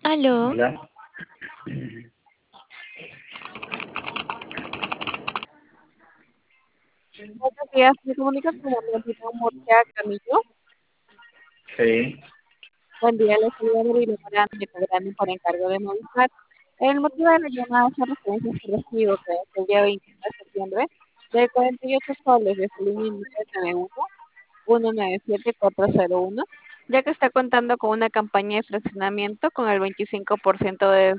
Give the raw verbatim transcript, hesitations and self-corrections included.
Aló, Hola. Buenos días, me comunica con Blanquita Murcia Camillo. Sí, Buen día, les saluda María Morán de Cobrando por encargo de Movistar. El motivo de la llamada es referencia a su recibo que es el día veintiuno de septiembre de cuarenta y ocho soles de su línea inicial nueve uno uno nueve siete cuatro cero uno, ya que está contando con una campaña de fraccionamiento con el veinticinco por ciento de